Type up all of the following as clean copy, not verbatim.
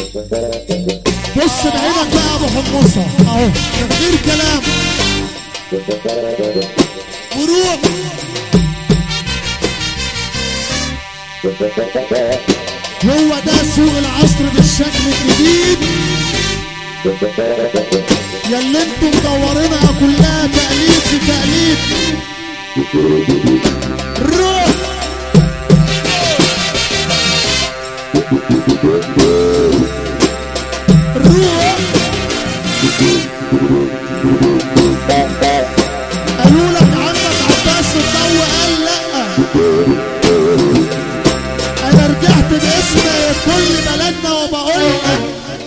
بص بعينك بقى يا ابو حمصه اهو من غير كلام وروح. هو ده سوق العصر بالشكل الجديد ياللي انتم مدورينها كلها تقليد في تقليد. روح روح. قالوا لك عمك عباس الضو قال لا، انا رجعت باسم كل بلدنا وبقول لك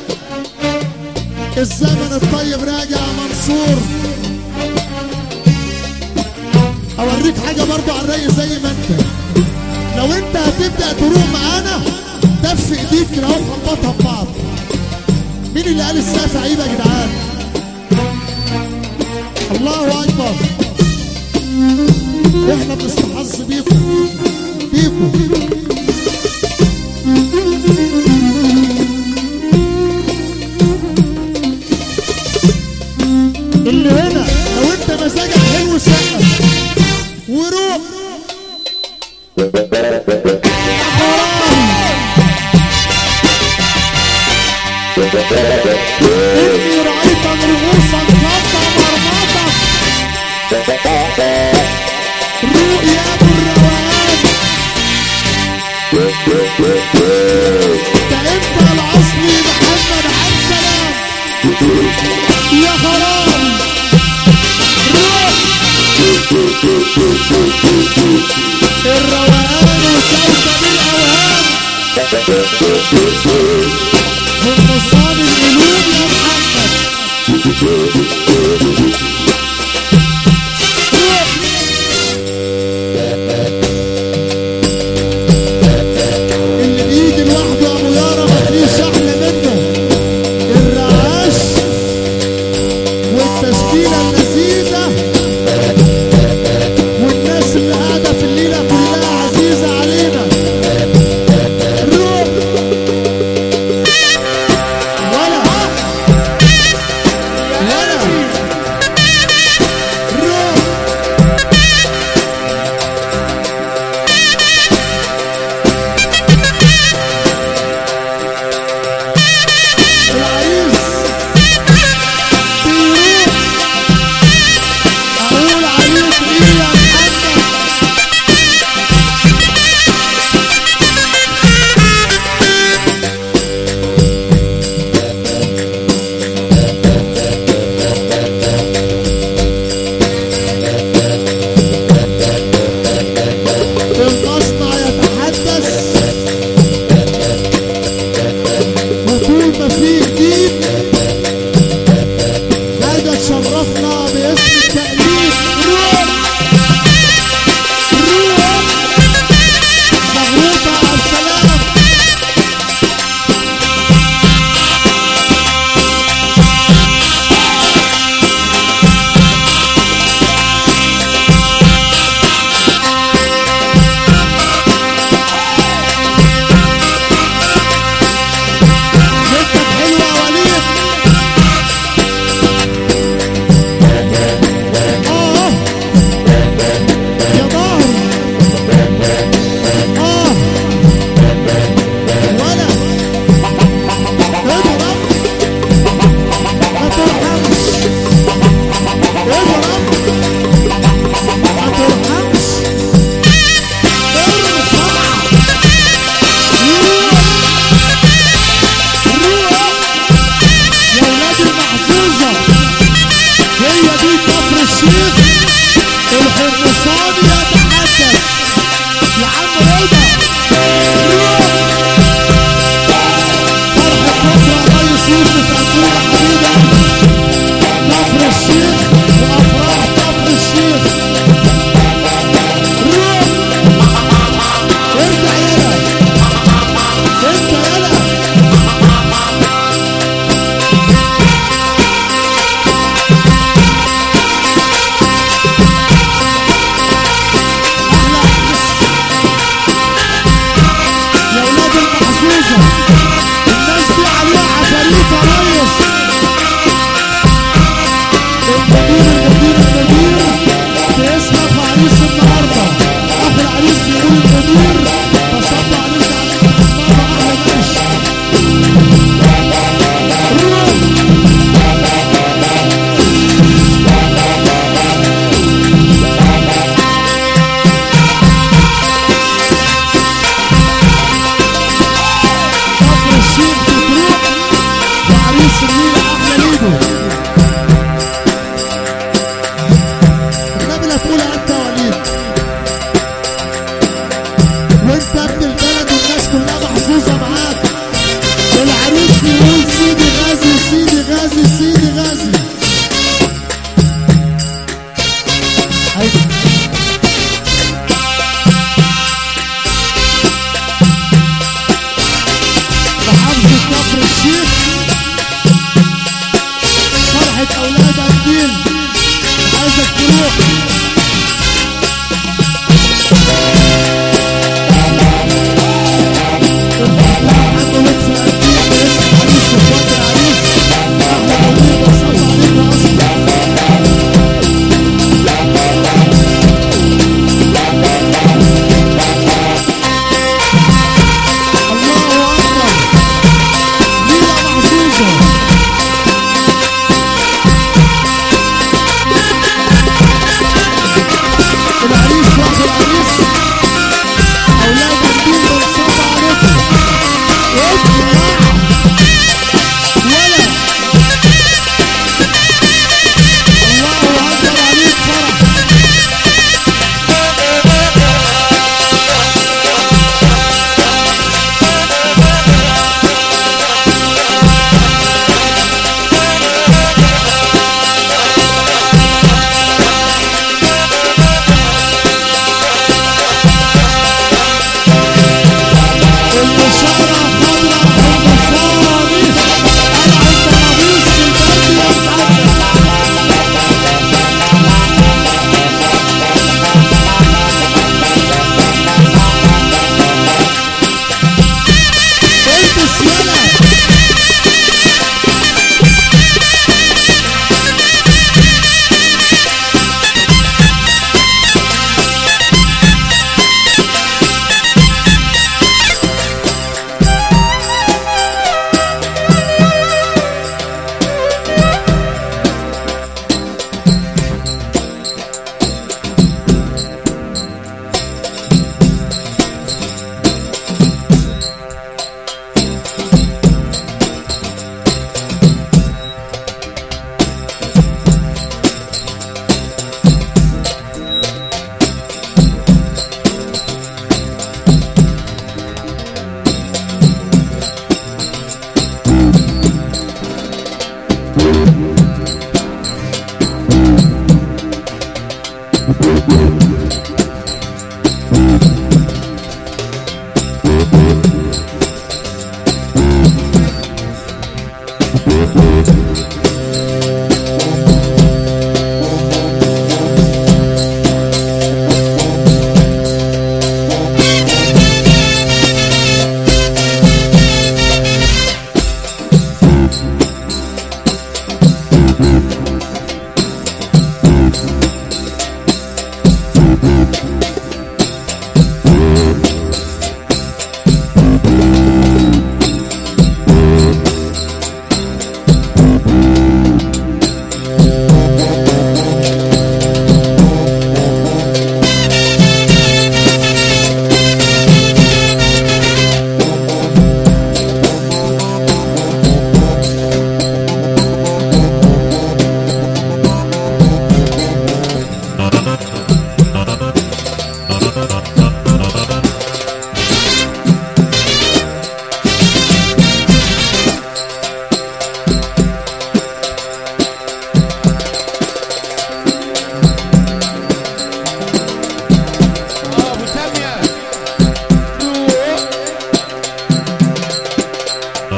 الزمن الطيب راجع يا منصور. اوريك حاجه برضو على الرايق زي ما انت، لو انت هتبدا تروح معانا دف ايديك كده وخبطها ببعض. مين اللي قال السقف عيب يا جدعان؟ الله اكبر. واحنا بنستحظ بيكم اللي هنا لو انت مزاجك حلو سقف وروح. إني رأيت رؤوسا قد مرمطت. روق يا أبو الروقان، ده أنت الأصلي محمد عبد السلام يا خرام. روق الروقان وكوكب الأوهام من مصاب القلوب يا محمد. اللي بيجي لوحده ابو يارا مفيش احلى منه. الرعاش والتشكيله اللذيذه والناس اللي قاعده في الليله كلها عزيزه علينا. روح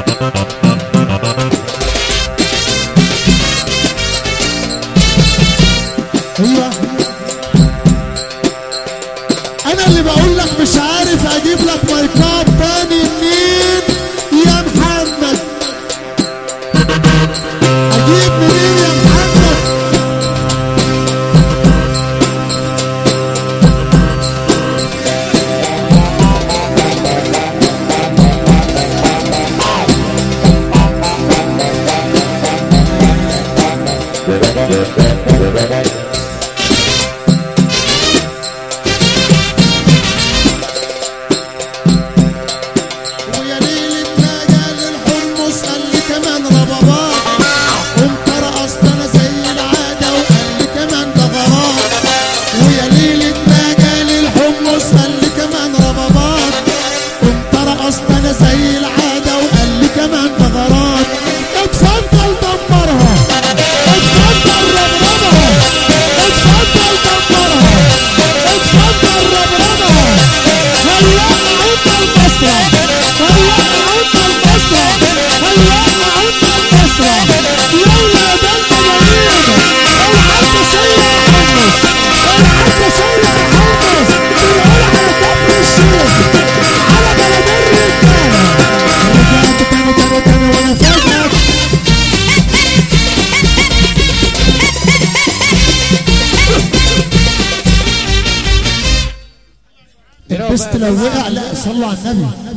ايوه انا اللي بقول لك مش عارف اجيب لك مايكات تاني منين يا محمد، اجيب منين يا محمد؟ ويا ليلة ما جال الحمص قال لي كمان ربابات، قمت رقصت انا زي العادة وقال لي كمان ده غرام. ويا ليلة ما جال الحمص قال لي كمان ربابات، قمت رقصت انا زي العادة وقال لي كمان ده غرام. اتفضل دمرها، اتفضل ربربها، اتفضل دمرها، اتفضل ربربها. هلا عند المسرح، هلا عند المسرح، هلا عند المسرح. لولا دم مريض الحاج سيد حمص، الحاج سيد حمص بيقول على كفر الشيخ على بلد الرجاله. رجعت تاني تاني تاني وانا فاجئك. البست لو وقع لا صلوا على النبي.